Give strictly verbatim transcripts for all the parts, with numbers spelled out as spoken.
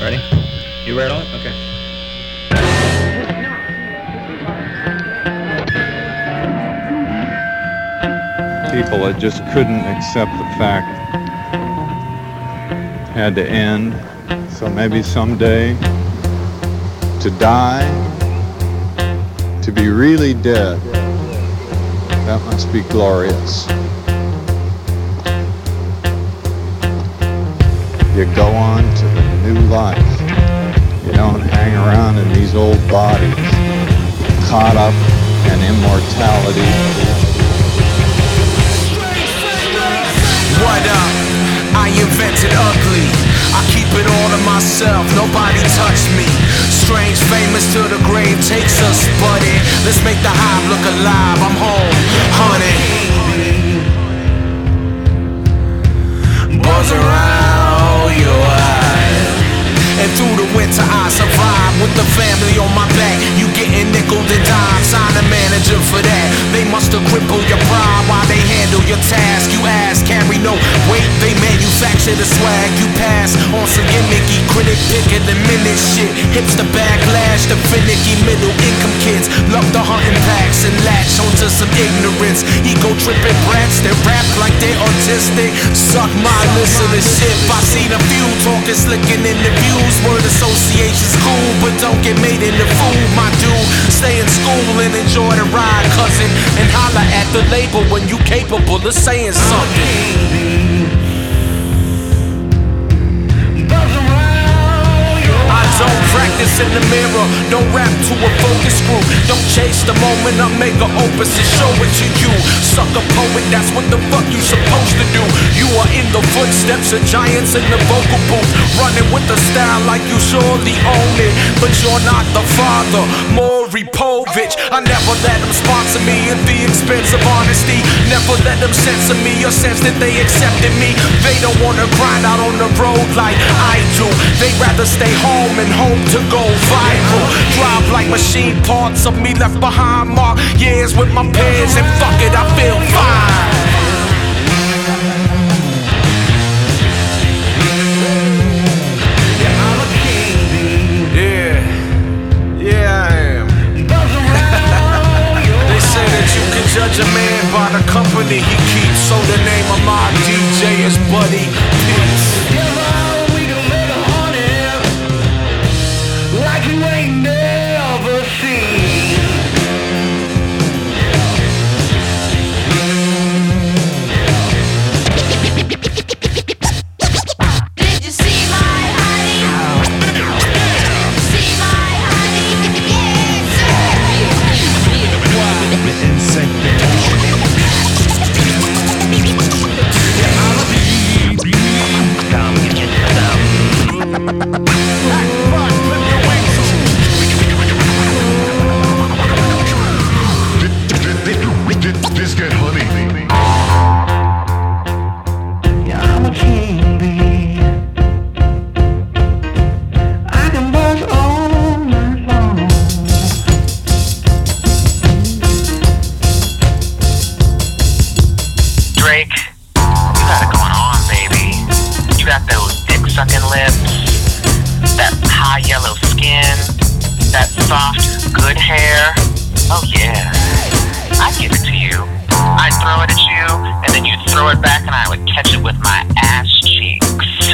Ready? You read on it? Okay. People that just couldn't accept the fact had to end. So maybe someday to die, to be really dead, that must be glorious. You go on to the new life. You don't hang around in these old bodies, caught up in immortality. What up? I invented ugly. I keep it all to myself, nobody touch me. Strange, famous to the grave takes us, buddy. Let's make the hive look alive, I'm home, honey. Buzz around your eyes. And through the winter I survive with the family on my back. You getting nickeled and dime, sign a manager for that. They must have crippled your pride while they handle your task. You ask, carry no weight, they manufacture the swag. You pass on some gimmicky critic picker the minute shit. Hits the backlash, the finicky middle income kids love the hunting packs and latch onto some ignorance. Ego tripping brats that rap like they're autistic. Suck my listenership. I seen a few talking slick in interviews. Word association's cool, but don't get made into fool, my dude. Stay in school and enjoy the ride, cousin. And holla at the label when you capable of saying something. I don't practice in the mirror, don't rap to a focus group. Don't chase the moment, I make an opus and show it to you. Sucker poet, that's what the fuck you supposed to do. You are in the footsteps of giants in the vocal booth, running with the style like you surely own it. But you're not the father, Maury Povich. I never let them sponsor me at the expense of honesty. Never let them censor me or sense that they accepted me. They don't wanna grind out on the road like I do. They'd rather stay home and hope to go viral. Drive like machine parts of me left behind. Mark years with my peers and fuck it, I feel fine. Judge a man by the company he keeps. So the name of my D J is Buddy Peace. Together we can make a honey like you ain't never seen. Did you see my honey? See my honey? Yes, sir. Biscuit honey. Yeah, I'm a king bee. I can buzz all night long. Drake, you got it going on, baby. You got those dick-sucking lips, that high yellow skin, that soft, good hair. Oh yeah, I'd give it to you. I'd throw it at you, and then you'd throw it back, and I would catch it with my ass cheeks.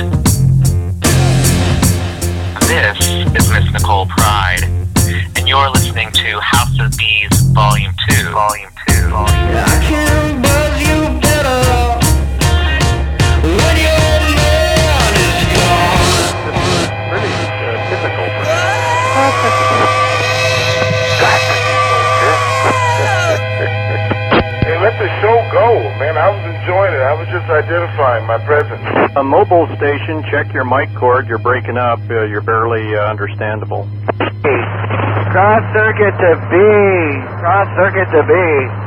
This is Miss Nicole Pride, and you're listening to House of Bees Volume two. Volume two. Volume two. I can buzz you better when your man is gone. Pretty uh, typical for Hey, let the show go, man. I was enjoying it. I was just identifying my presence. A mobile station, check your mic cord. You're breaking up. Uh, you're barely uh, understandable. Cross circuit to B. Cross circuit to B.